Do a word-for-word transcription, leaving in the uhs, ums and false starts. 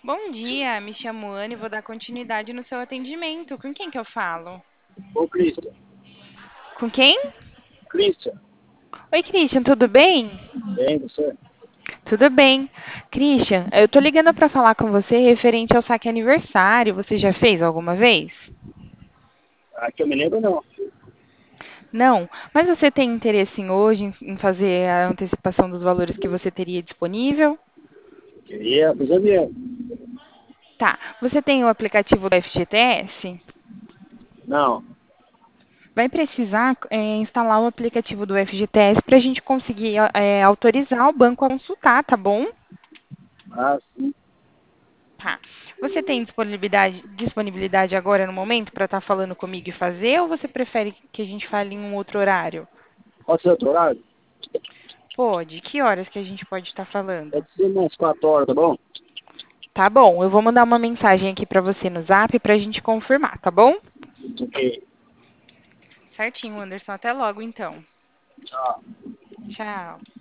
Bom dia, me chamo Ana e vou dar continuidade no seu atendimento. Com quem que eu falo? Ô, Cristian. Com quem? Cristian, Oi, Christian, tudo bem? bem, você? Tudo bem. Christian, eu tô ligando para falar com você referente ao saque aniversário. Você já fez alguma vez? Ah, que eu me lembro, não. Não, mas você tem interesse em hoje em em fazer a antecipação dos valores que você teria disponível? Queria fazer dinheiro. Tá. Você tem o aplicativo do F G T S? Não. Vai precisar é, instalar o aplicativo do F G T S para a gente conseguir é, autorizar o banco a consultar, tá bom? Ah, sim. Tá. Você tem disponibilidade, disponibilidade agora no momento para estar falando comigo e fazer, ou você prefere que a gente fale em um outro horário? Pode ser outro horário? Pode. Que horas que a gente pode estar falando? Pode ser umas quatro horas, tá bom? Tá bom, eu vou mandar uma mensagem aqui para você no Zap para a gente confirmar, tá bom? Ok. Certinho, Anderson. Até logo, então. Tchau. Tchau.